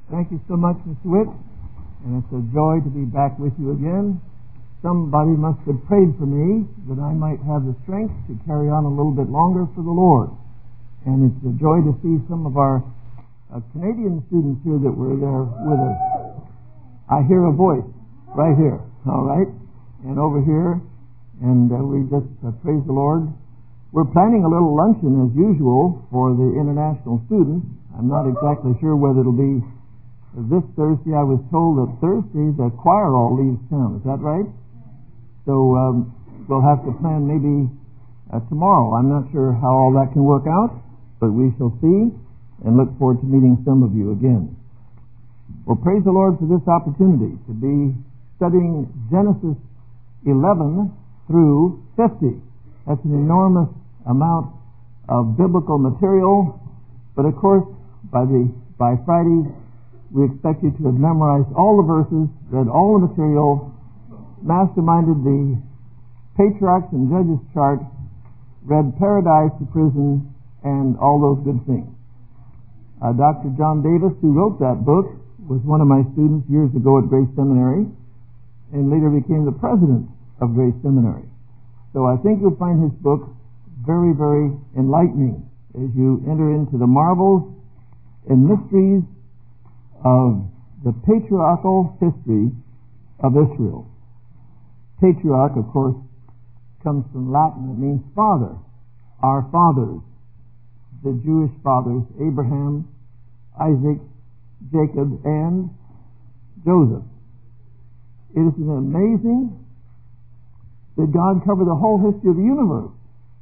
Thank you so much, Mr. Witt, and it's a joy to be back with you again. Somebody must have prayed for me that I might have the strength to carry on a little bit longer for the Lord. And it's a joy to see some of our Canadian students here that were there with us. I hear a voice right here, all right, and over here, and we just praise the Lord. We're planning a little luncheon as usual for the international students. I'm not exactly sure whether it'll be this Thursday. I was told that Thursday the choir all leaves town. Is that right? So we'll have to plan maybe tomorrow. I'm not sure how all that can work out, but we shall see and look forward to meeting some of you again. Well, praise the Lord for this opportunity to be studying Genesis 11 through 50. That's an enormous amount of biblical material, but of course, by Friday, we expect you to have memorized all the verses, read all the material, masterminded the patriarchs and judges chart, read Paradise to Prison, and all those good things. Dr. John Davis, who wrote that book, was one of my students years ago at Grace Seminary, and later became the president of Grace Seminary. So I think you'll find his book very, very enlightening as you enter into the marvels and mysteries of the patriarchal history of Israel. Patriarch, of course, comes from Latin. It means father. Our fathers, the Jewish fathers, Abraham, Isaac, Jacob, and Joseph. It is amazing that God covered the whole history of the universe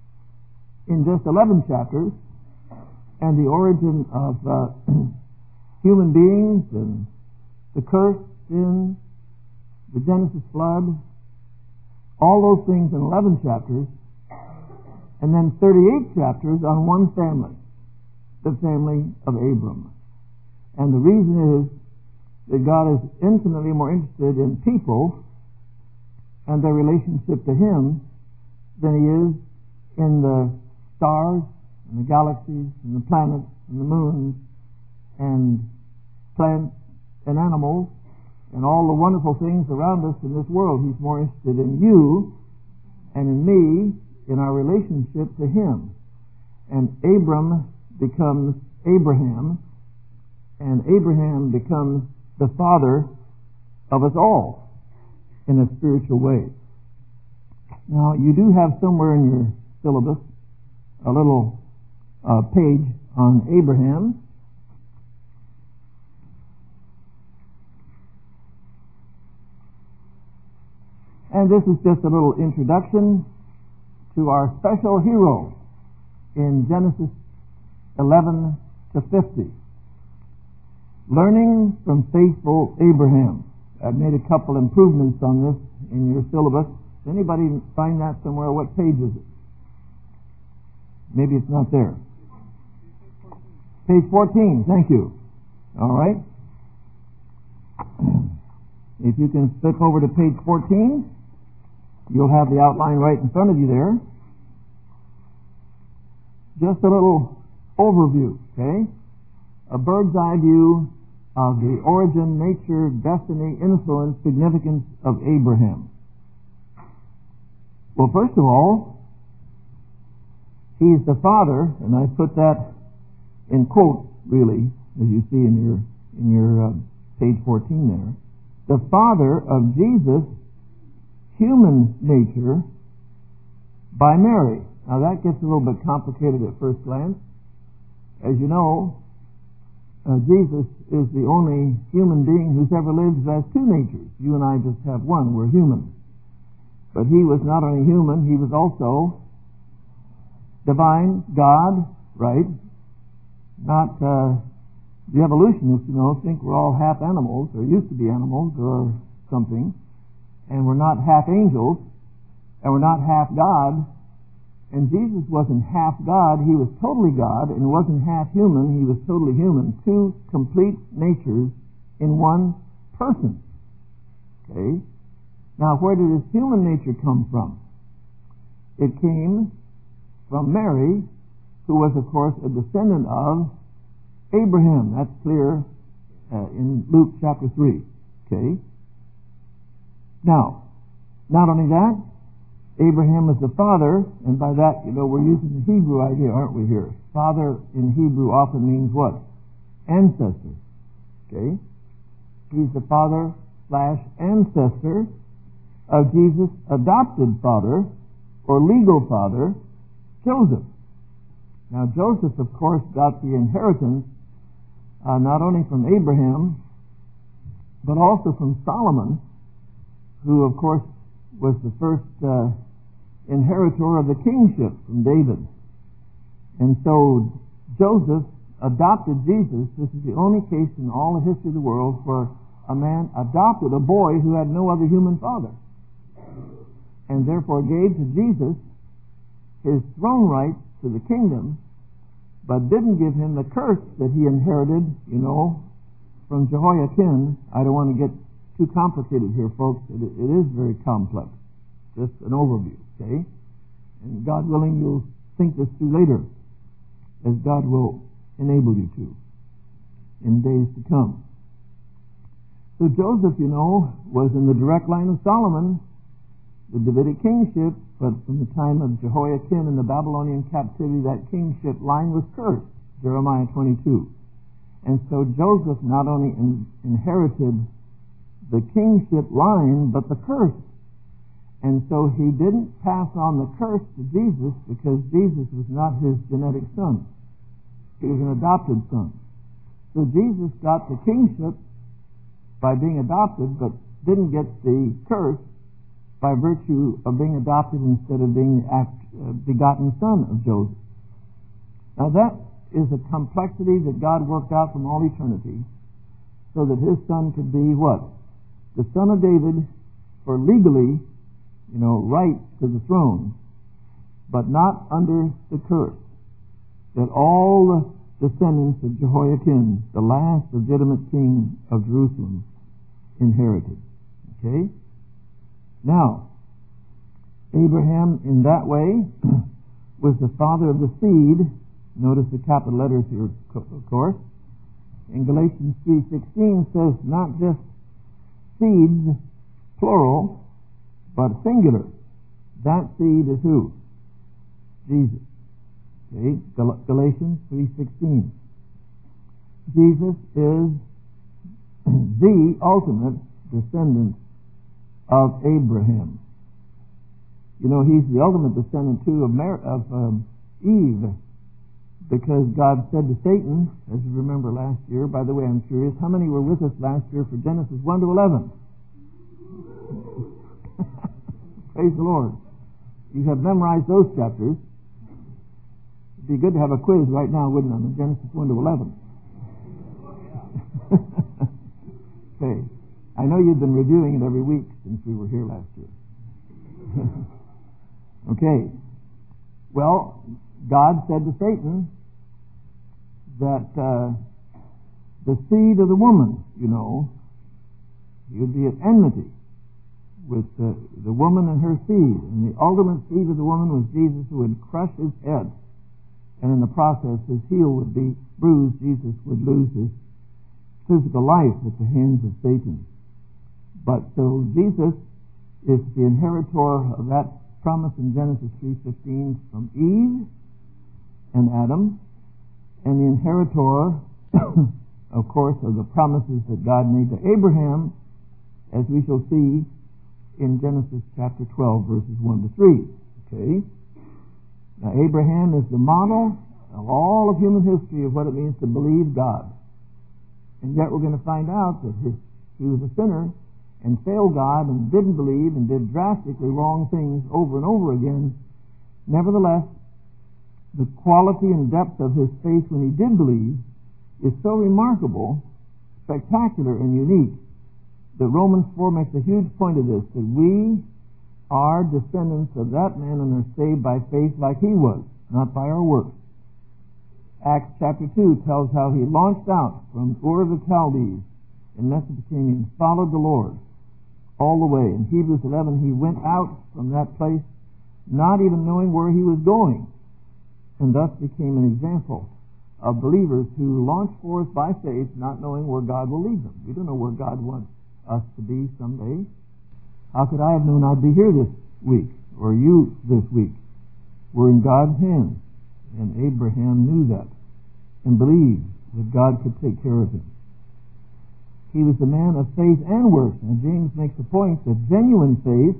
in just 11 chapters, and the origin of human beings and the curse, sin, the Genesis flood, all those things in 11 chapters, and then 38 chapters on one family, the family of Abram. And the reason is that God is infinitely more interested in people and their relationship to Him than He is in the stars and the galaxies and the planets and the moons and plants and animals and all the wonderful things around us in this world. He's more interested in you and in me, in our relationship to Him. And Abram becomes Abraham, and Abraham becomes the father of us all in a spiritual way. Now, you do have somewhere in your syllabus a little page on Abraham. And this is just a little introduction to our special hero in Genesis 11 to 50. Learning from faithful Abraham. I've made a couple improvements on this in your syllabus. Does anybody find that somewhere? What page is it? Maybe it's not there. Page 14, thank you. All right. If you can flip over to page 14, you'll have the outline right in front of you there. Just a little overview, okay? A bird's eye view of the origin, nature, destiny, influence, significance of Abraham. Well, first of all, he's the father, and I put that in quotes, really, as you see in your page 14 there. The father of Jesus' human nature by Mary. Now that gets a little bit complicated at first glance. As you know, Jesus is the only human being who's ever lived who has two natures. You and I just have one. We're human. But he was not only human, he was also divine, God, right? Not the evolutionists, think we're all half animals, or used to be animals, or something. And we're not half angels, and we're not half God. And Jesus wasn't half God, He was totally God, and wasn't half human, He was totally human. Two complete natures in one person. Okay? Now, where did His human nature come from? It came from Mary, who was, of course, a descendant of Abraham. That's clear in Luke chapter 3. Okay? Now, not only that, Abraham is the father, and by that, we're using the Hebrew idea, aren't we here? Father in Hebrew often means what? Ancestor. Okay? He's the father/ancestor of Jesus' adopted father, or legal father, Joseph. Now, Joseph, of course, got the inheritance not only from Abraham, but also from Solomon, who, of course, was the first inheritor of the kingship from David. And so Joseph adopted Jesus. This is the only case in all the history of the world where a man adopted a boy who had no other human father, and therefore gave to Jesus his throne right to the kingdom, but didn't give him the curse that he inherited, from Jehoiakim. I don't want to get too complicated here, folks. It is very complex. Just an overview, okay? And God willing, you'll think this through later, as God will enable you to in days to come. So Joseph, was in the direct line of Solomon, the Davidic kingship, but from the time of Jehoiakim in the Babylonian captivity, that kingship line was cursed, Jeremiah 22. And so Joseph not only inherited the kingship line, but the curse. And so he didn't pass on the curse to Jesus because Jesus was not his genetic son. He was an adopted son. So Jesus got the kingship by being adopted, but didn't get the curse by virtue of being adopted instead of being the begotten son of Joseph. Now that is a complexity that God worked out from all eternity so that his son could be what? The son of David for legally, right to the throne, but not under the curse that all the descendants of Jehoiakim, the last legitimate king of Jerusalem, inherited. Okay? Now, Abraham in that way was the father of the seed. Notice the capital letters here, of course. In Galatians 3:16 says not just seeds, plural, but singular. That seed is who? Jesus. Okay? Galatians 3:16. Jesus is the ultimate descendant of Abraham. He's the ultimate descendant too of Eve, because God said to Satan, as you remember last year, by the way, I'm curious, how many were with us last year for Genesis 1 to 11? Praise the Lord. You have memorized those chapters. It'd be good to have a quiz right now, wouldn't it, on Genesis 1 to 11? Okay. I know you've been reviewing it every week since we were here last year. Okay. Well, God said to Satan that the seed of the woman, he would be at enmity with the woman and her seed. And the ultimate seed of the woman was Jesus, who would crush his head. And in the process, his heel would be bruised. Jesus would lose his physical life at the hands of Satan. But so Jesus is the inheritor of that promise in Genesis 3:15 from Eve and Adam, and the inheritor, of course, of the promises that God made to Abraham, as we shall see in Genesis chapter 12, verses 1 to 3. Okay? Now, Abraham is the model of all of human history of what it means to believe God. And yet we're going to find out that he was a sinner and failed God and didn't believe and did drastically wrong things over and over again. Nevertheless, the quality and depth of his faith when he did believe is so remarkable, spectacular, and unique that Romans 4 makes a huge point of this, that we are descendants of that man and are saved by faith like he was, not by our works. Acts chapter 2 tells how he launched out from Ur of the Chaldees in Mesopotamia and followed the Lord all the way. In Hebrews 11, he went out from that place not even knowing where he was going, and thus became an example of believers who launch forth by faith, not knowing where God will lead them. We don't know where God wants us to be someday. How could I have known I'd be here this week, or you this week? We're in God's hands, and Abraham knew that and believed that God could take care of him. He was a man of faith and works. And James makes the point that genuine faith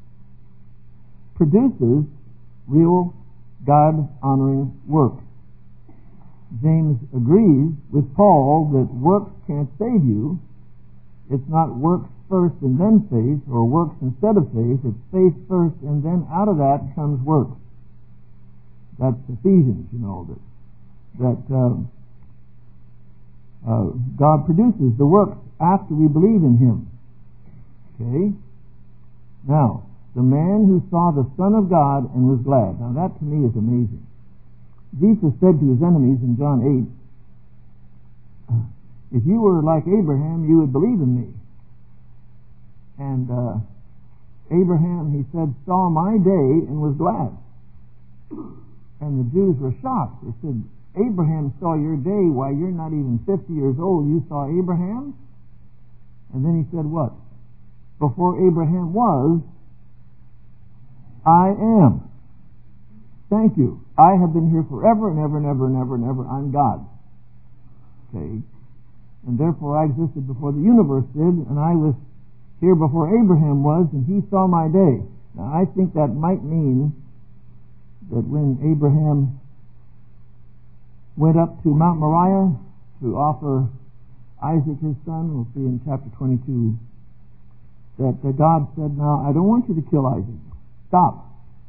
produces real God-honoring work. James agrees with Paul that works can't save you. It's not works first and then faith, or works instead of faith. It's faith first, and then out of that comes works. That's Ephesians, that God produces the works after we believe in Him. Okay? Now, the man who saw the Son of God and was glad. Now that to me is amazing. Jesus said to His enemies in John 8, if you were like Abraham, you would believe in me. And Abraham, he said, saw my day and was glad. And the Jews were shocked. They said, Abraham saw your day. Why, you're not even 50 years old. You saw Abraham? And then he said what? Before Abraham was, I am. Thank you. I have been here forever and ever and ever and ever and ever. I'm God. Okay? And therefore I existed before the universe did, and I was here before Abraham was, and he saw my day. Now I think that might mean that when Abraham went up to Mount Moriah to offer Isaac his son, we'll see in chapter 22, that God said, now I don't want you to kill Isaac. Stop.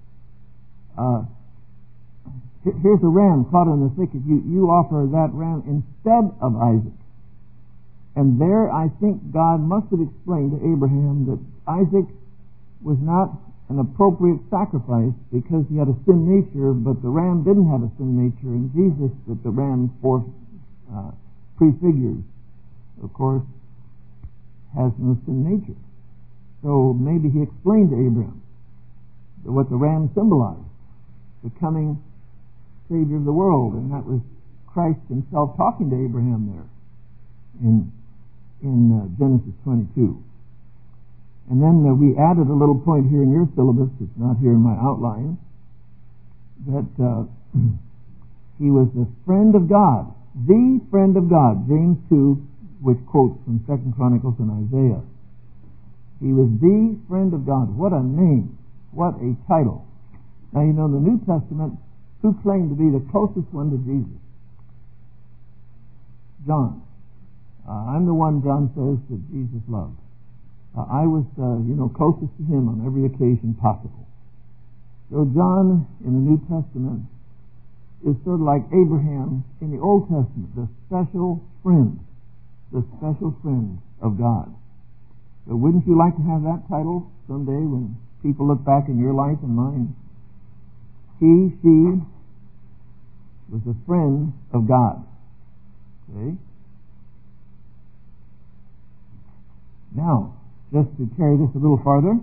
Here's a ram caught in the thicket. You offer that ram instead of Isaac. And there I think God must have explained to Abraham that Isaac was not an appropriate sacrifice because he had a sin nature, but the ram didn't have a sin nature, and Jesus, that the ram prefigures, of course, has no sin nature. So maybe he explained to Abraham what the ram symbolized, the coming Savior of the world, and that was Christ Himself talking to Abraham there in Genesis 22. And then we added a little point here in your syllabus, it's not here in my outline, that he was the friend of God, the friend of God, James 2, which quotes from 2 Chronicles and Isaiah. He was the friend of God. What a name. What a title. Now you know, in the New Testament, who claimed to be the closest one to Jesus? John. I'm the one, John says, that Jesus loved. I was, closest to him on every occasion possible. So John in the New Testament is sort of like Abraham in the Old Testament, the special friend of God. So wouldn't you like to have that title someday when people look back in your life and mine? She was a friend of God. Okay? Now, just to carry this a little farther,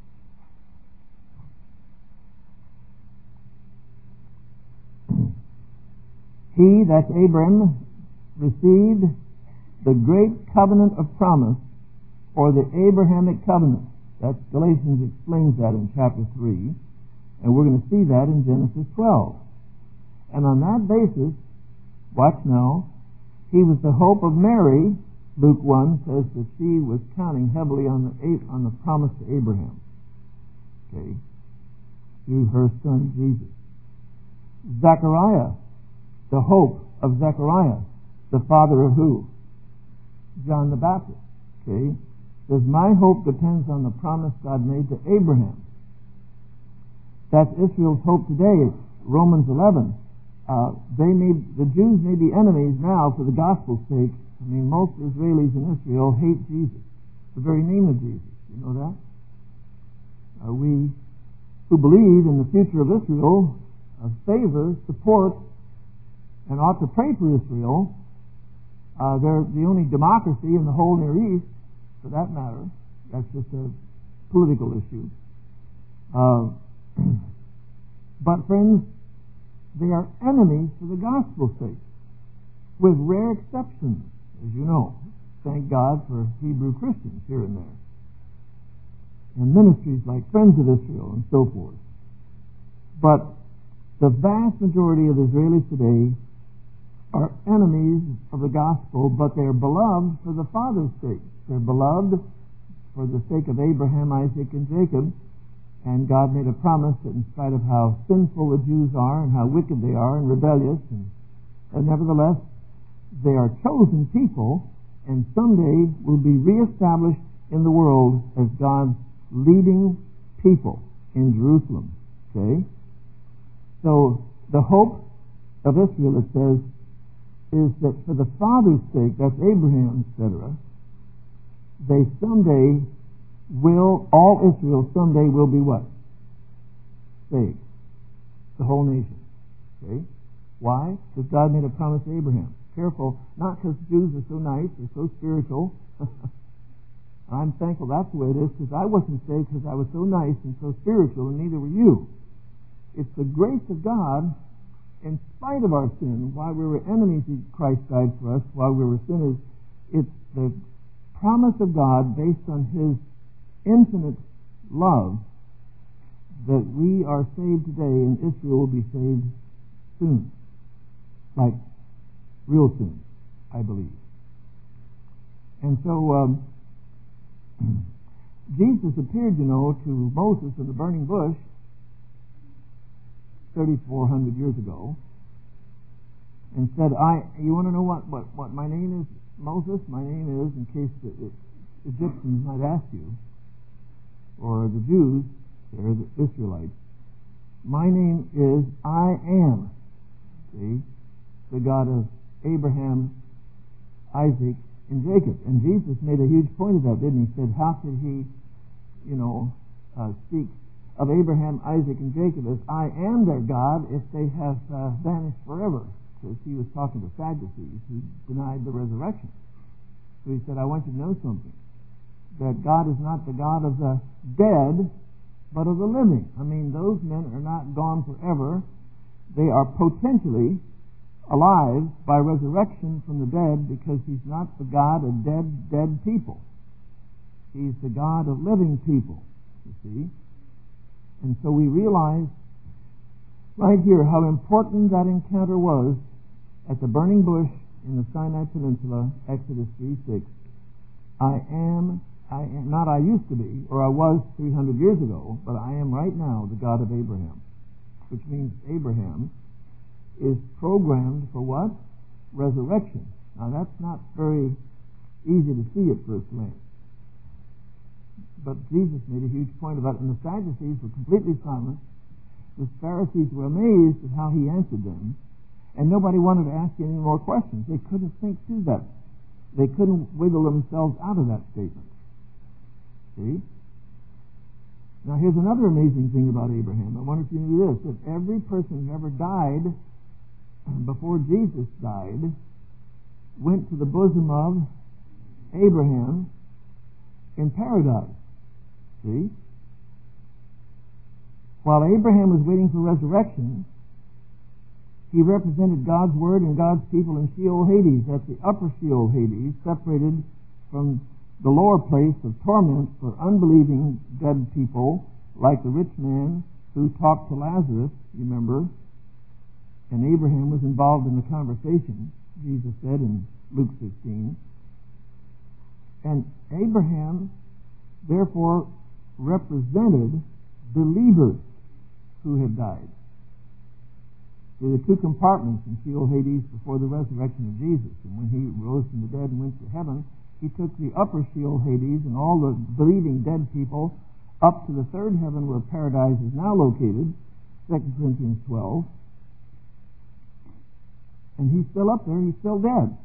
he, that's Abram, received the great covenant of promise, or the Abrahamic covenant. That's Galatians explains that in chapter 3, and we're going to see that in Genesis 12. And on that basis, watch now, he was the hope of Mary. Luke 1 says that she was counting heavily on the promise to Abraham. Okay, through her son Jesus. Zechariah, the hope of Zechariah, the father of who? John the Baptist. Okay, says my hope depends on the promise God made to Abraham. That's Israel's hope today. It's Romans 11. The Jews may be enemies now for the gospel's sake. I mean, most Israelis in Israel hate Jesus, the very name of Jesus. You know that? We who believe in the future of Israel favor, support, and ought to pray for Israel. They're the only democracy in the whole Near East, for that matter. That's just a political issue. But friends, they are enemies for the gospel's sake. with rare exceptions, as you know. Thank God for Hebrew Christians here and there, and ministries like Friends of Israel and so forth. But the vast majority of Israelis today are enemies of the gospel, but they're beloved for the Father's sake. They're beloved for the sake of Abraham, Isaac, and Jacob. And God made a promise that in spite of how sinful the Jews are and how wicked they are and rebellious, and nevertheless, they are chosen people, and someday will be reestablished in the world as God's leading people in Jerusalem. Okay? So the hope of Israel, it says, is that for the Father's sake, that's Abraham, etc., they someday will, all Israel someday will be what? Saved. The whole nation. Okay? Why? Because God made a promise to Abraham. Careful, not because Jews are so nice or so spiritual. I'm thankful that's the way it is, because I wasn't saved because I was so nice and so spiritual, and neither were you. It's the grace of God, in spite of our sin, while we were enemies, Christ died for us, while we were sinners. It's the promise of God based on His infinite love that we are saved today, and Israel will be saved soon. Like, real soon, I believe. And so, Jesus appeared, to Moses in the burning bush 3,400 years ago, and said, you want to know what my name is, Moses? My name is, in case the Egyptians might ask you, or the Jews, they're the Israelites, my name is I am, see, the God of Abraham, Isaac, and Jacob. And Jesus made a huge point of that, didn't he? He said, how could he, speak of Abraham, Isaac, and Jacob as I am their God if they have vanished forever? Because he was talking to Sadducees who denied the resurrection. So he said, I want you to know something, that God is not the God of the dead, but of the living. I mean, those men are not gone forever. They are potentially alive by resurrection from the dead, because He's not the God of dead people. He's the God of living people, you see. And so we realize right here how important that encounter was at the burning bush in the Sinai Peninsula, Exodus 3:6. I am, not I used to be, or I was 300 years ago, but I am right now the God of Abraham, which means Abraham is programmed for what? Resurrection. Now that's not very easy to see at first glance. But Jesus made a huge point about it, and the Sadducees were completely silent. The Pharisees were amazed at how He answered them, and nobody wanted to ask any more questions. They couldn't think through that. They couldn't wiggle themselves out of that statement. See? Now here's another amazing thing about Abraham. I wonder if you knew this, that every person who ever died before Jesus died went to the bosom of Abraham in paradise. See? While Abraham was waiting for resurrection, he represented God's Word and God's people in Sheol Hades. That's the upper Sheol Hades, separated from the lower place of torment for unbelieving dead people, like the rich man who talked to Lazarus, you remember, and Abraham was involved in the conversation, Jesus said in Luke 16. And Abraham, therefore, represented believers who had died. There were two compartments in Sheol Hades before the resurrection of Jesus. And when He rose from the dead and went to heaven, He took the upper Sheol Hades and all the believing dead people up to the third heaven where paradise is now located, 2 Corinthians 12. And He's still up there, He's still dead.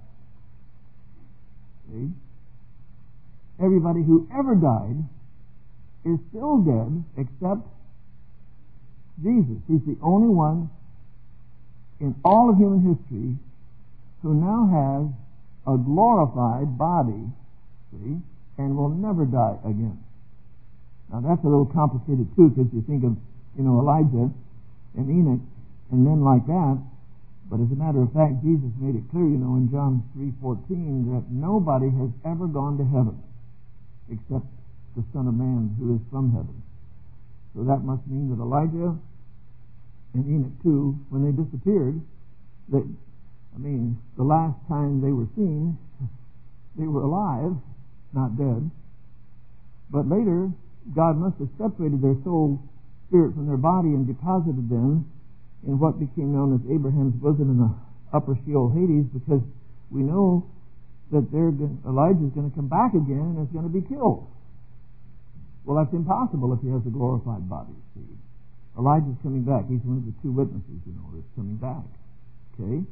See? Everybody who ever died is still dead except Jesus. He's the only one in all of human history who now has a glorified body, see, and will never die again. Now that's a little complicated too, because you think of, Elijah and Enoch and men like that. But as a matter of fact, Jesus made it clear, in John 3:14, that nobody has ever gone to heaven except the Son of Man who is from heaven. So that must mean that Elijah and Enoch too, when they disappeared, the last time they were seen, they were alive, not dead. But later, God must have separated their soul spirit from their body and deposited them in what became known as Abraham's bosom in the upper Sheol, Hades, because we know that Elijah's going to come back again and is going to be killed. Well, that's impossible if he has a glorified body, see. Elijah's coming back. He's one of the two witnesses, that's coming back. Okay?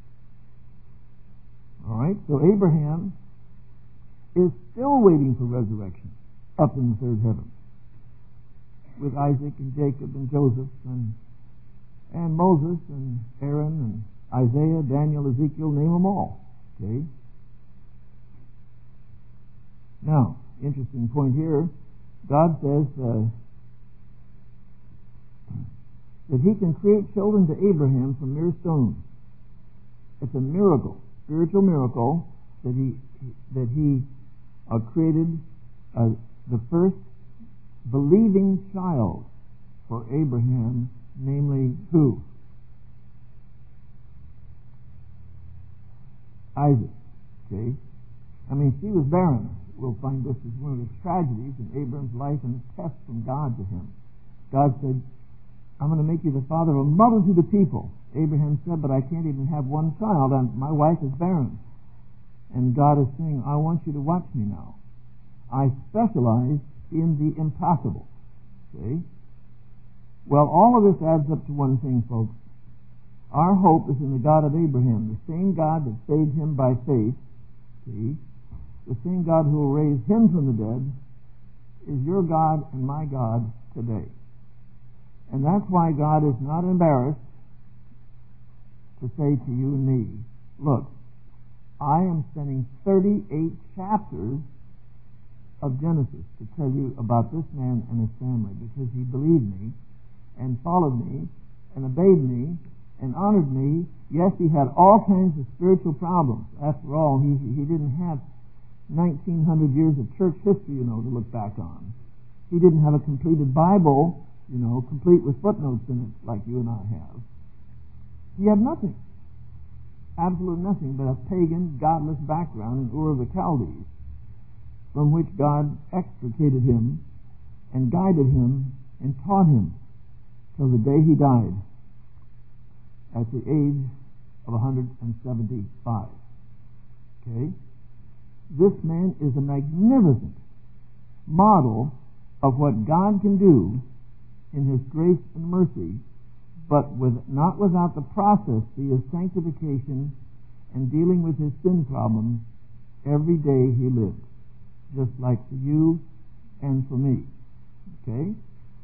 All right, so Abraham is still waiting for resurrection up in the third heaven with Isaac and Jacob and Joseph and Moses and Aaron and Isaiah, Daniel, Ezekiel, name them all. Okay? Now, interesting point here. God says that He can create children to Abraham from mere stones. It's a miracle, spiritual miracle, that He created the first believing child for Abraham, namely who? Isaac. Okay? She was barren. We'll find this as one of the tragedies in Abraham's life and a test from God to him. God said, I'm going to make you the father of a multitude of people. Abraham said, but I can't even have one child, and my wife is barren. And God is saying, I want you to watch me now. I specialize in the impossible. See? Well, all of this adds up to one thing, folks. Our hope is in the God of Abraham, the same God that saved him by faith. See? The same God who will raise him from the dead is your God and my God today. And that's why God is not embarrassed to say to you and me, look, I am spending 38 chapters of Genesis to tell you about this man and his family, because he believed me and followed me and obeyed me and honored me. Yes, he had all kinds of spiritual problems. After all, he didn't have 1900 years of church history, to look back on. He didn't have a completed Bible, complete with footnotes in it like you and I have. He had nothing. Absolutely nothing but a pagan, godless background in Ur of the Chaldees, from which God extricated him and guided him and taught him till the day he died at the age of 175. Okay? This man is a magnificent model of what God can do in His grace and mercy, but not without the process, of sanctification and dealing with his sin problems every day he lived, just like for you and for me. Okay?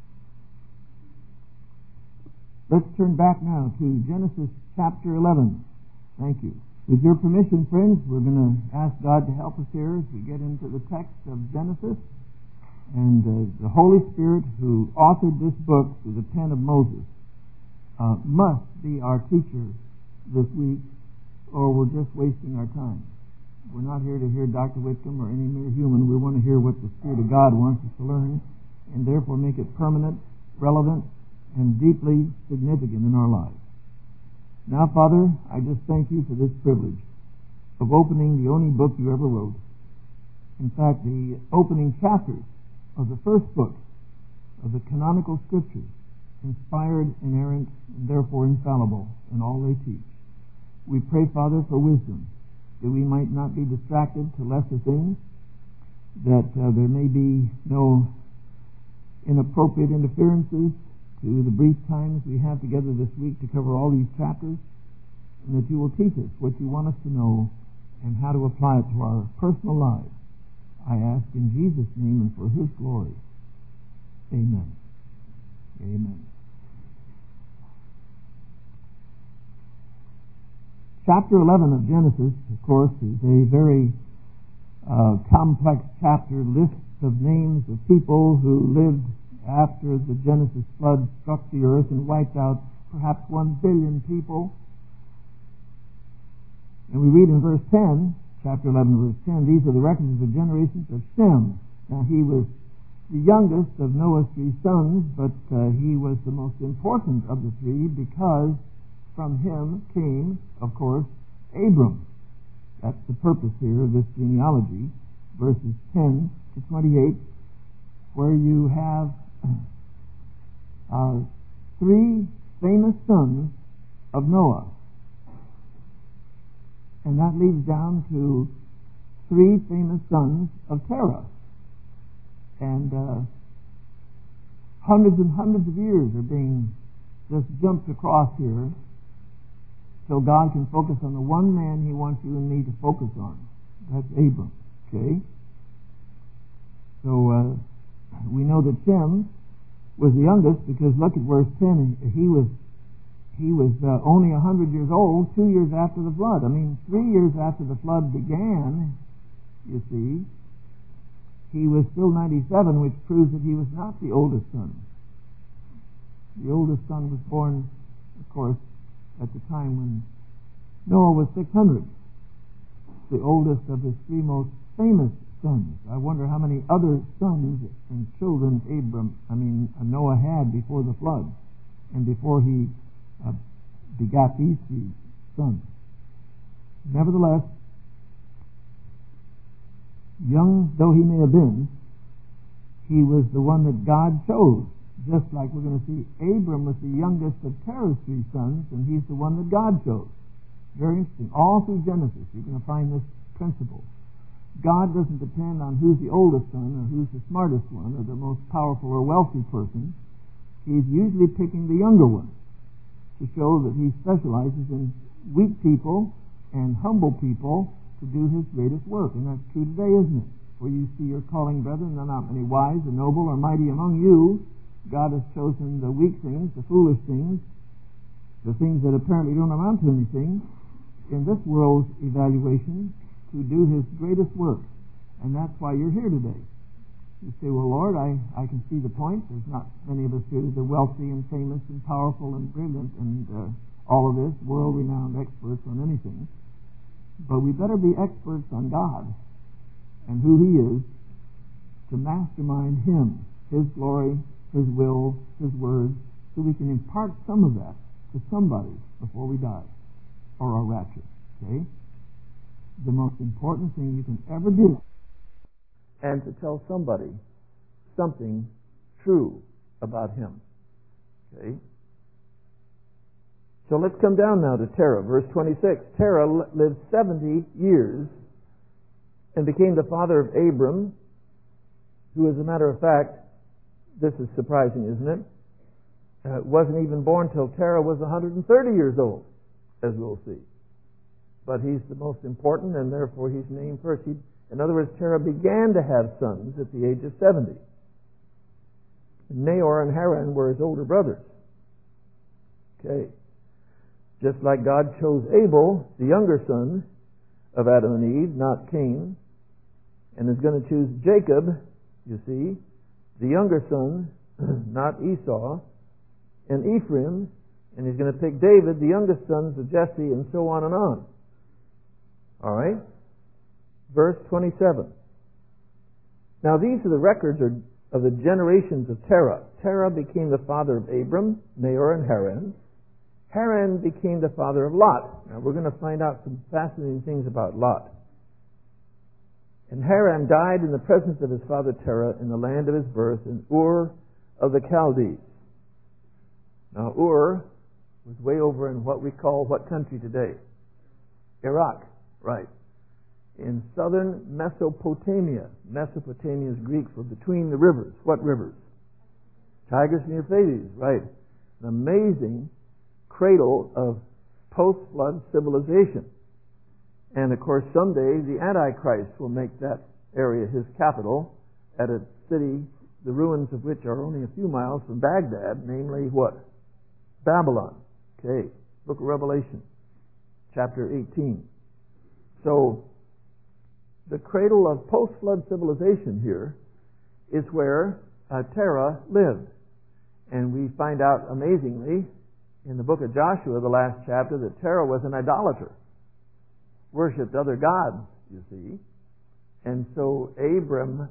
Let's turn back now to Genesis chapter 11. Thank you. With your permission, friends, we're going to ask God to help us here as we get into the text of Genesis. And the Holy Spirit, who authored this book through the pen of Moses, must be our teacher this week, or we're just wasting our time. We're not here to hear Dr. Whitcomb or any mere human. We want to hear what the Spirit of God wants us to learn, and therefore make it permanent, relevant, and deeply significant in our lives. Now, Father, I just thank you for this privilege of opening the only book you ever wrote. In fact, the opening chapters of the first book of the canonical Scriptures, inspired, inerrant, and therefore infallible in all they teach. We pray, Father, for wisdom, that we might not be distracted to lesser things, that there may be no inappropriate interferences to the brief times we have together this week to cover all these chapters, and that you will teach us what you want us to know and how to apply it to our personal lives. I ask in Jesus' name and for His glory. Amen. Amen. Chapter 11 of Genesis, of course, is a very complex chapter, lists of names of people who lived after the Genesis flood struck the earth and wiped out perhaps 1 billion people. And we read in verse 10, chapter 11, verse 10, these are the records of the generations of Shem. Now he was the youngest of Noah's three sons, but he was the most important of the three because from him came, of course, Abram. That's the purpose here of this genealogy, verses 10 to 28, where you have three famous sons of Noah. And that leads down to three famous sons of Terah. And hundreds and hundreds of years are being just jumped across here so God can focus on the one man he wants you and me to focus on. That's Abram. Okay? So we know that Shem was the youngest because look at verse 10. He was only 100 years old 2 years after the flood. I mean, 3 years after the flood began, you see, he was still 97, which proves that he was not the oldest son. The oldest son was born, of course, at the time when Noah was 600. The oldest of his three most famous sons. I wonder how many other sons and children Noah had before the flood and before he begat these three sons. Nevertheless, young though he may have been, he was the one that God chose. Just like we're going to see, Abram was the youngest of Terah's three sons, and he's the one that God chose. Very interesting. All through Genesis, you're going to find this principle. God doesn't depend on who's the oldest son or who's the smartest one or the most powerful or wealthy person. He's usually picking the younger one to show that he specializes in weak people and humble people to do his greatest work. And that's true today, isn't it? Where you see your calling, brethren, there are not many wise or noble or mighty among you. God has chosen the weak things, the foolish things, the things that apparently don't amount to anything in this world's evaluation to do his greatest work. And that's why you're here today. You say, well, Lord, I can see the point. There's not many of us here that are wealthy and famous and powerful and brilliant and all of this, world-renowned experts on anything. But we better be experts on God and who he is to mastermind him, his glory, his will, his word, so we can impart some of that to somebody before we die or are raptured. Okay? The most important thing you can ever do, and to tell somebody something true about him. Okay? So let's come down now to Terah, verse 26. Terah lived 70 years and became the father of Abram, who, as a matter of fact, this is surprising, isn't it? Wasn't even born till Terah was 130 years old, as we'll see. But he's the most important, and therefore he's named first. In other words, Terah began to have sons at the age of 70. Nahor and Haran were his older brothers. Okay. Just like God chose Abel, the younger son of Adam and Eve, not Cain, and is going to choose Jacob, you see, the younger son, not Esau, and Ephraim, and he's going to pick David, the youngest sons of Jesse, and so on and on. All right? Verse 27. Now these are the records of the generations of Terah. Terah became the father of Abram, Nahor, and Haran. Haran became the father of Lot. Now we're going to find out some fascinating things about Lot. And Haran died in the presence of his father Terah in the land of his birth in Ur of the Chaldees. Now Ur was way over in what we call what country today? Iraq, right. In southern Mesopotamia. Mesopotamia is Greek for between the rivers. What rivers? Tigris and Euphrates, right. An amazing cradle of post-flood civilization. And of course, someday the Antichrist will make that area his capital at a city, the ruins of which are only a few miles from Baghdad, namely what? Babylon. Okay, Book of Revelation, chapter 18. So, the cradle of post-flood civilization here is where Terah lived. And we find out amazingly in the book of Joshua, the last chapter, that Terah was an idolater. worshipped other gods, you see. And so Abram,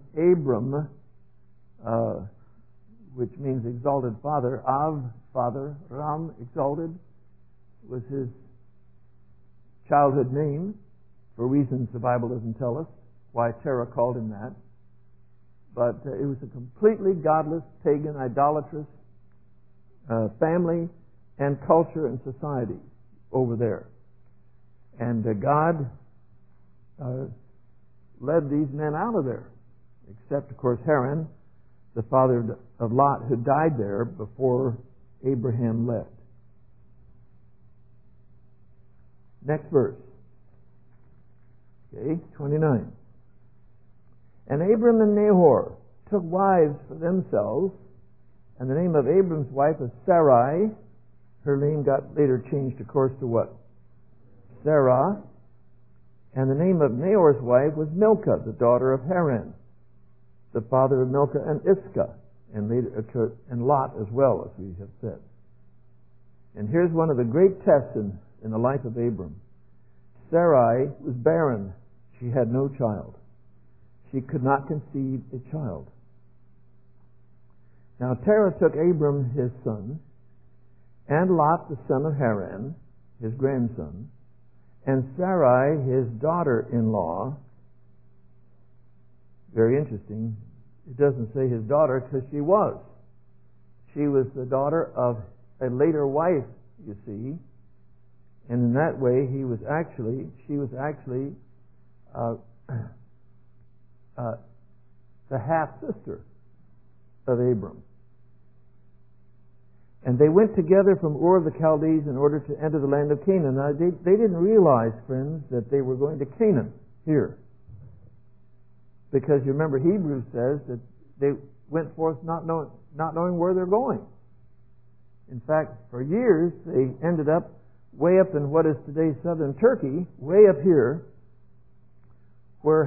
which means exalted father, father, Ram, exalted, was his childhood name, for reasons the Bible doesn't tell us why Terah called him that. But it was a completely godless, pagan, idolatrous family and culture and society over there. And God led these men out of there, except, of course, Haran, the father of Lot, who died there before Abraham left. Next verse. Okay, 29. And Abram and Nahor took wives for themselves, and the name of Abram's wife was Sarai. Her name got later changed, of course, to what? Sarah. And the name of Nahor's wife was Milcah, the daughter of Haran, the father of Milcah and Iscah, and later and Lot as well, as we have said. And here's one of the great tests in the life of Abram. Sarai was barren. She had no child. She could not conceive a child. Now Terah took Abram his son, and Lot the son of Haran, his grandson, and Sarai his daughter-in-law. Very interesting. It doesn't say his daughter, because she was. She was the daughter of a later wife, you see. And in that way, she was actually the half-sister of Abram. And they went together from Ur of the Chaldees in order to enter the land of Canaan. Now, they didn't realize, friends, that they were going to Canaan here. Because you remember Hebrews says that they went forth not knowing where they're going. In fact, for years, they ended up way up in what is today southern Turkey, way up here, where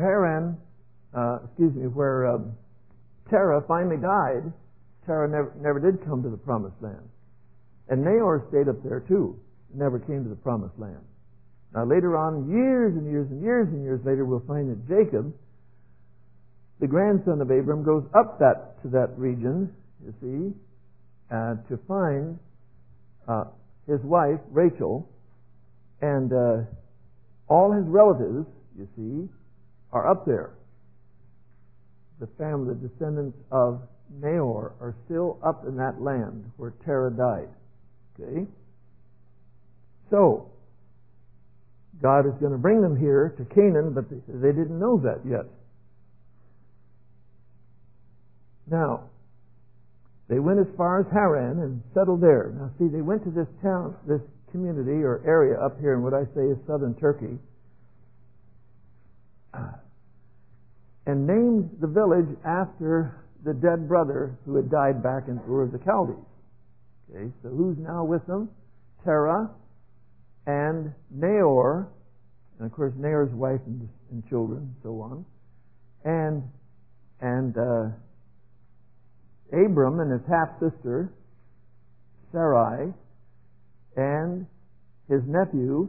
where Terah finally died. Terah never did come to the promised land. And Nahor stayed up there too, never came to the promised land. Now later on, years and years later, we'll find that Jacob, the grandson of Abram, goes up to that region, you see, to find his wife, Rachel, and all his relatives, you see, are up there. The family, the descendants of Nahor, are still up in that land where Terah died. Okay? So, God is going to bring them here to Canaan, but they didn't know that yet. Now, they went as far as Haran and settled there. Now, see, they went to this town, this community or area up here in what I say is southern Turkey, and named the village after the dead brother who had died back in Ur of the Chaldees. Okay, so who's now with them? Terah and Nahor, and of course Nahor's wife and children, and so on, and Abram and his half-sister Sarai, and his nephew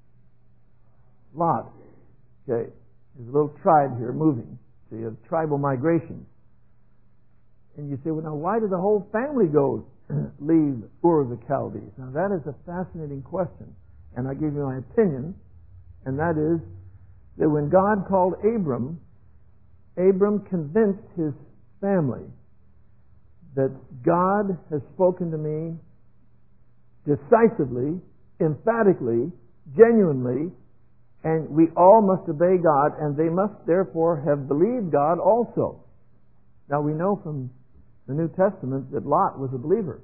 Lot. Okay, there's a little tribe here moving. So you have tribal migration. And you say, well, now why did the whole family leave Ur of the Chaldees? Now that is a fascinating question. And I give you my opinion, and that is that when God called Abram convinced his family that God has spoken to me decisively, emphatically, genuinely, and we all must obey God, and they must therefore have believed God also. Now we know from the New Testament that Lot was a believer.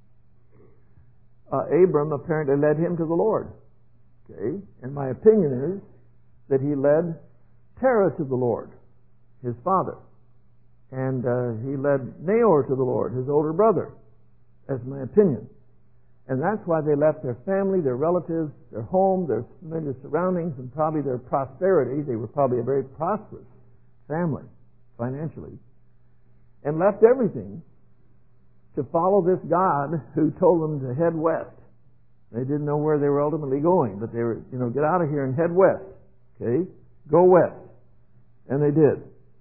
Abram apparently led him to the Lord. Okay, and my opinion is that he led Terah to the Lord, his father, and he led Nahor to the Lord, his older brother. That's my opinion. And that's why they left their family, their relatives, their home, their familiar surroundings, and probably their prosperity. They were probably a very prosperous family, financially, and left everything to follow this God who told them to head west. They didn't know where they were ultimately going, but they were, get out of here and head west. Okay? Go west. And they did.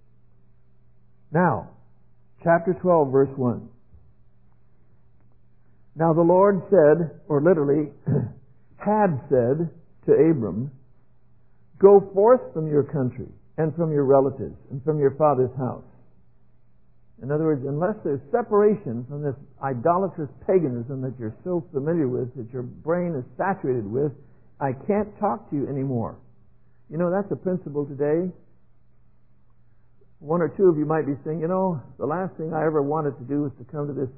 Now, chapter 12, verse 1. Now the Lord said, or literally, had said to Abram, go forth from your country and from your relatives and from your father's house. In other words, unless there's separation from this idolatrous paganism that you're so familiar with, that your brain is saturated with, I can't talk to you anymore. You know, that's a principle today. One or two of you might be saying, you know, the last thing I ever wanted to do was to come to this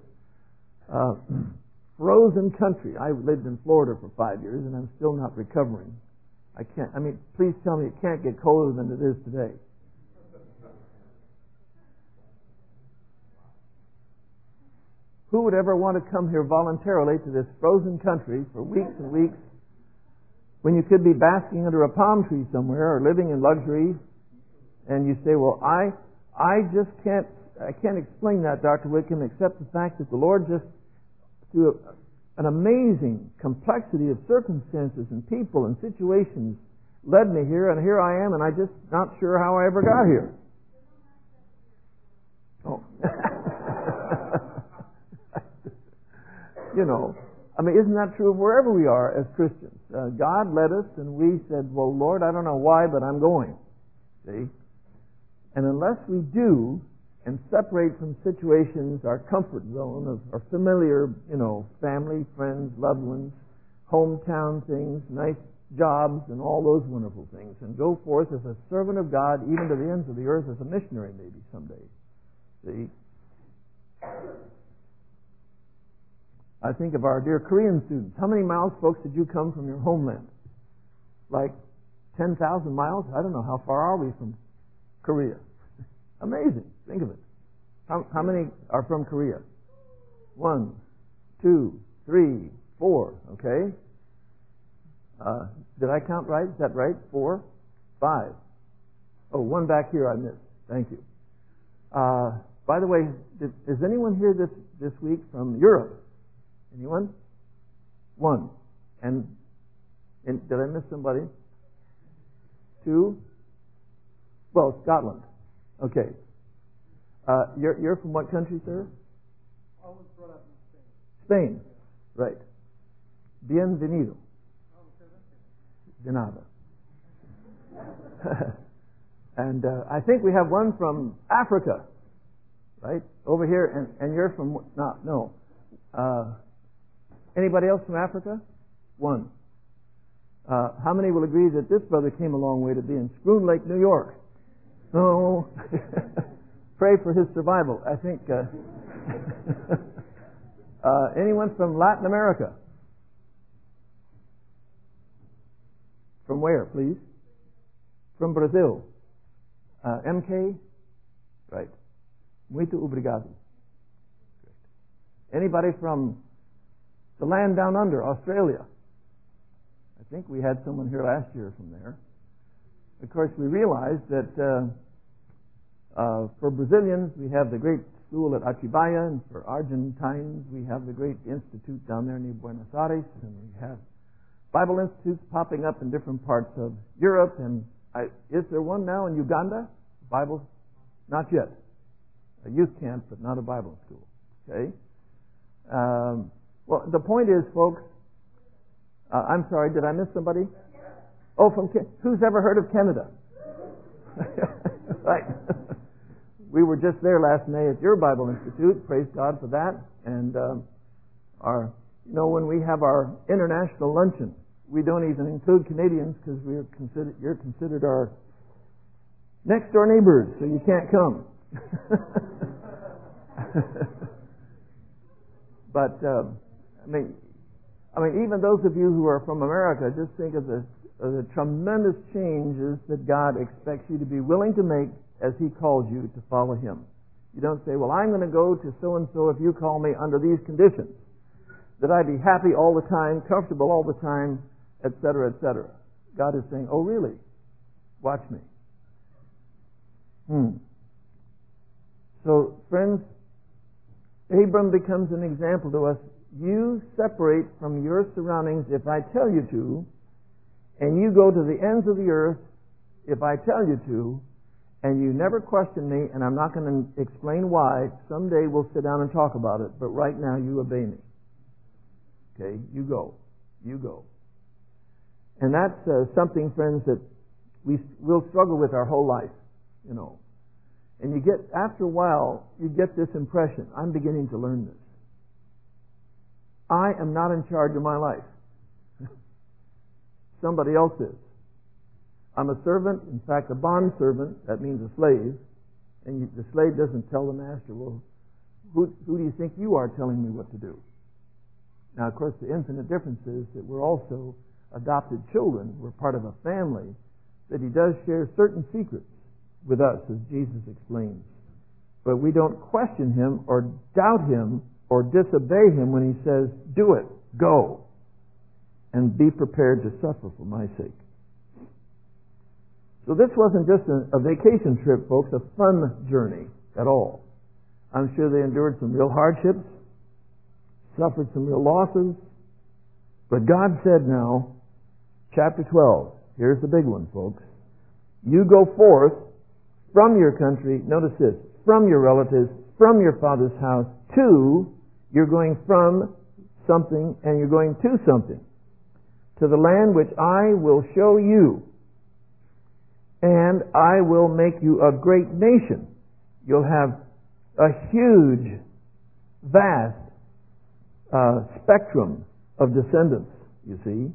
frozen country. I lived in Florida for 5 years and I'm still not recovering. Please tell me it can't get colder than it is today. Who would ever want to come here voluntarily to this frozen country for weeks and weeks when you could be basking under a palm tree somewhere or living in luxury? And you say, well, I can't explain that, Dr. Wickham, except the fact that the Lord just, through an amazing complexity of circumstances and people and situations, led me here, and here I am, and I'm just not sure how I ever got here. Oh. You know, isn't that true of wherever we are as Christians? God led us, and we said, well, Lord, I don't know why, but I'm going. See? And unless we do and separate from situations our comfort zone of our familiar, family, friends, loved ones, hometown things, nice jobs, and all those wonderful things, and go forth as a servant of God, even to the ends of the earth, as a missionary maybe someday. See? I think of our dear Korean students. How many miles, folks, did you come from your homeland? Like 10,000 miles? I don't know. How far are we from Korea? Amazing. Think of it. How many are from Korea? 1, 2, 3, 4. Okay. Did I count right? Is that right? 4, 5. Oh, one back here I missed. Thank you. By the way, is anyone here this week from Europe? Anyone? 1. And did I miss somebody? 2? Well, Scotland. Okay. You're from what country, sir? I was brought up in Spain. Spain. Right. Bienvenido. De nada. And I think we have one from Africa. Right? Over here. And you're from... No. Anybody else from Africa? 1. How many will agree that this brother came a long way to be in Schroon Lake, New York? Oh, pray for his survival. I think. Anyone from Latin America? From where, please? From Brazil. MK? Right. Muito obrigado. Anybody from the land down under, Australia? I think we had someone here last year from there. Of course, we realized that for Brazilians, we have the great school at Atibaia, and for Argentines, we have the great institute down there near Buenos Aires, and we have Bible institutes popping up in different parts of Europe. And is there one now in Uganda? Bible? Not yet. A youth camp, but not a Bible school. Okay? Well, the point is, folks, I'm sorry, did I miss somebody? Oh, who's ever heard of Canada? Right. We were just there last May at your Bible Institute. Praise God for that. And when we have our international luncheon, we don't even include Canadians because you're considered our next door neighbors, so you can't come. But even those of you who are from America, just think of the tremendous changes that God expects you to be willing to make as He calls you to follow Him. You don't say, well, I'm going to go to so-and-so if you call me under these conditions, that I be happy all the time, comfortable all the time, etc., etc. God is saying, oh, really? Watch me. So, friends, Abram becomes an example to us. You separate from your surroundings if I tell you to, and you go to the ends of the earth if I tell you to, and you never question me, and I'm not going to explain why, someday we'll sit down and talk about it, but right now you obey me. Okay, you go. You go. And that's something, friends, that we'll struggle with our whole life, you know. And you get, after a while, you get this impression, I'm beginning to learn this. I am not in charge of my life. Somebody else is. I'm a servant, in fact, a bond servant, that means a slave, and the slave doesn't tell the master, well, who do you think you are telling me what to do? Now, of course, the infinite difference is that we're also adopted children, we're part of a family, that he does share certain secrets with us, as Jesus explains. But we don't question him or doubt him or disobey him when he says, do it, go, and be prepared to suffer for my sake. So this wasn't just a vacation trip, folks, a fun journey at all. I'm sure they endured some real hardships, suffered some real losses, but God said now, chapter 12, here's the big one, folks. You go forth from your country, notice this, from your relatives, from your father's house, you're going from something and you're going to something, to the land which I will show you. And I will make you a great nation. You'll have a huge, vast spectrum of descendants, you see.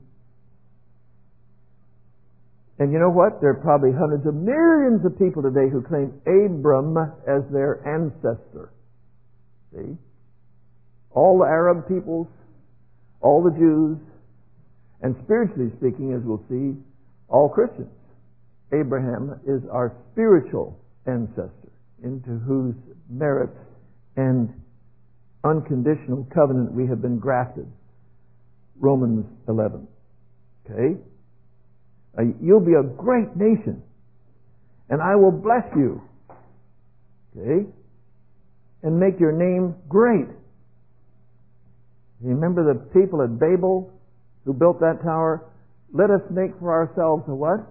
And you know what? There are probably hundreds of millions of people today who claim Abram as their ancestor. See? All the Arab peoples, all the Jews, and spiritually speaking, as we'll see, all Christians. Abraham is our spiritual ancestor, into whose merits and unconditional covenant we have been grafted. Romans 11. Okay? You'll be a great nation, and I will bless you. Okay? And make your name great. You remember the people at Babel who built that tower? Let us make for ourselves a what?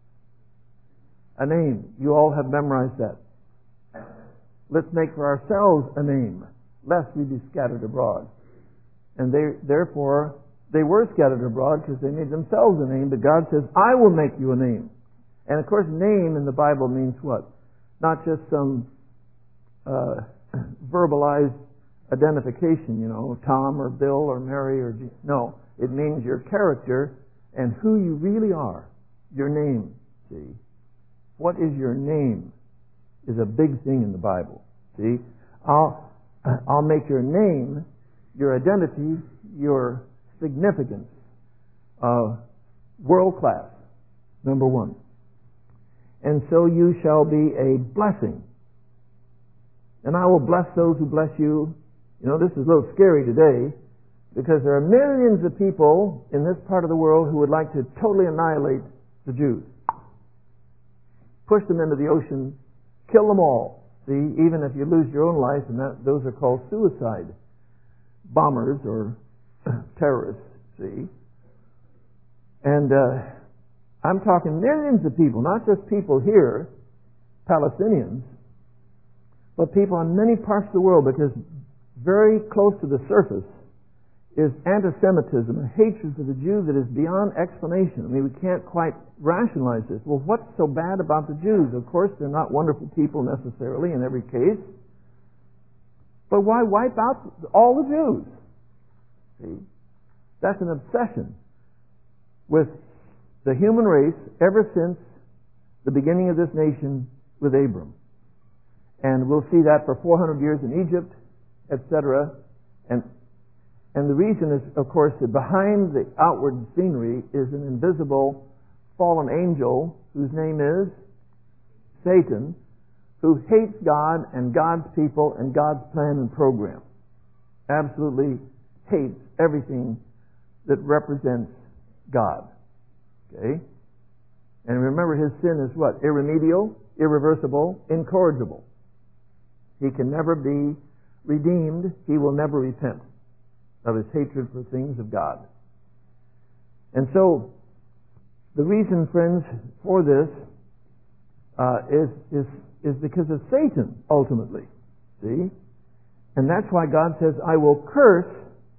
A name. You all have memorized that. Let's make for ourselves a name, lest we be scattered abroad. And therefore, they were scattered abroad because they made themselves a name, but God says, I will make you a name. And of course, name in the Bible means what? Not just some verbalized identification, you know, Tom or Bill or Mary or no. It means your character and who you really are. Your name, see. What is your name is a big thing in the Bible. See, I'll make your name, your identity, your significance, world class, number one. And so you shall be a blessing. And I will bless those who bless you. You know, this is a little scary today because there are millions of people in this part of the world who would like to totally annihilate the Jews. Push them into the ocean, kill them all. See, even if you lose your own life, and those are called suicide bombers or terrorists, see. And I'm talking millions of people, not just people here, Palestinians, but people in many parts of the world, because very close to the surface is anti-Semitism, a hatred for the Jew that is beyond explanation. I mean, we can't quite rationalize this. Well, what's so bad about the Jews? Of course, they're not wonderful people necessarily in every case. But why wipe out all the Jews? See? That's an obsession with the human race ever since the beginning of this nation with Abram. And we'll see that for 400 years in Egypt, etc. And the reason is, of course, that behind the outward scenery is an invisible fallen angel whose name is Satan, who hates God and God's people and God's plan and program. Absolutely hates everything that represents God. Okay? And remember, his sin is what? Irremediable, irreversible, incorrigible. He can never be redeemed. He will never repent of his hatred for things of God. And so, the reason, friends, for this is because of Satan, ultimately. See? And that's why God says, I will curse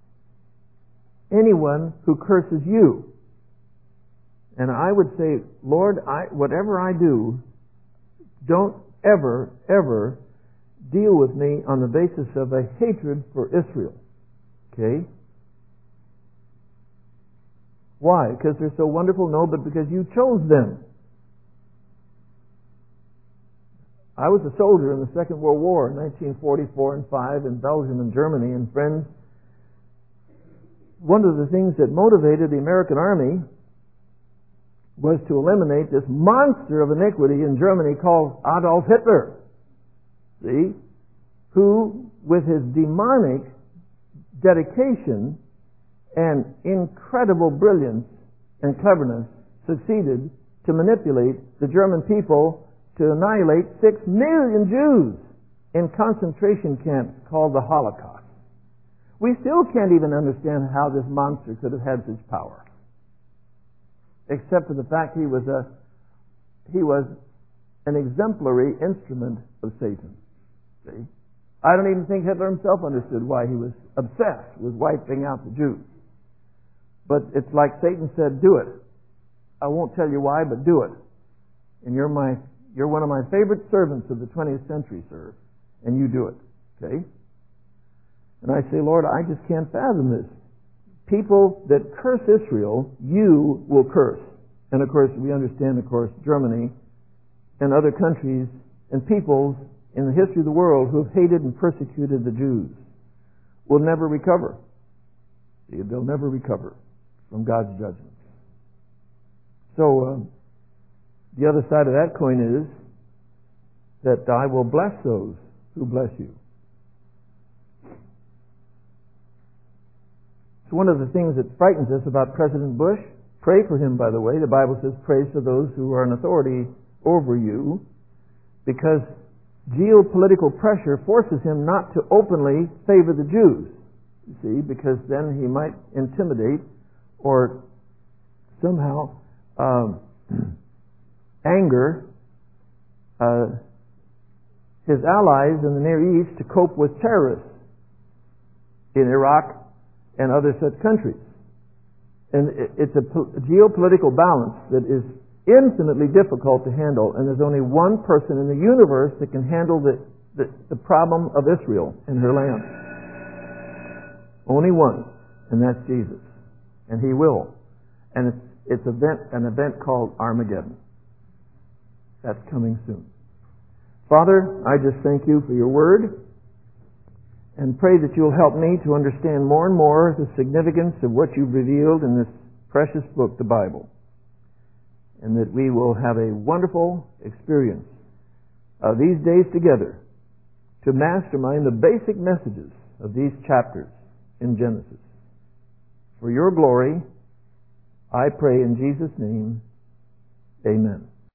anyone who curses you. And I would say, Lord, whatever I do, don't ever, ever deal with me on the basis of a hatred for Israel. Okay? Why? Because they're so wonderful? No, but because you chose them. I was a soldier in the Second World War in 1944 and 5 in Belgium and Germany, and friends, one of the things that motivated the American Army was to eliminate this monster of iniquity in Germany called Adolf Hitler. See? Who, with his demonic dedication and incredible brilliance and cleverness, succeeded to manipulate the German people to annihilate 6 million Jews in concentration camps called the Holocaust. We still can't even understand how this monster could have had such power, except for the fact he was an exemplary instrument of Satan. See? I don't even think Hitler himself understood why he was obsessed with wiping out the Jews. But it's like Satan said, do it. I won't tell you why, but do it. And you're one of my favorite servants of the 20th century, sir. And you do it. Okay? And I say, Lord, I just can't fathom this. People that curse Israel, you will curse. And of course, we understand, Germany and other countries and peoples in the history of the world who have hated and persecuted the Jews will never recover. They'll never recover from God's judgment. So, the other side of that coin is that I will bless those who bless you. It's one of the things that frightens us about President Bush. Pray for him, by the way. The Bible says pray for those who are in authority over you, because geopolitical pressure forces him not to openly favor the Jews. You see, because then he might intimidate or somehow anger his allies in the Near East to cope with terrorists in Iraq and other such countries. And it's a geopolitical balance that is infinitely difficult to handle, and there's only one person in the universe that can handle the problem of Israel and her land. Only one, and that's Jesus. And He will. And it's an event called Armageddon. That's coming soon. Father, I just thank you for your word, and pray that you'll help me to understand more and more the significance of what you've revealed in this precious book, the Bible, and that we will have a wonderful experience of these days together to mastermind the basic messages of these chapters in Genesis. For your glory, I pray in Jesus' name, amen.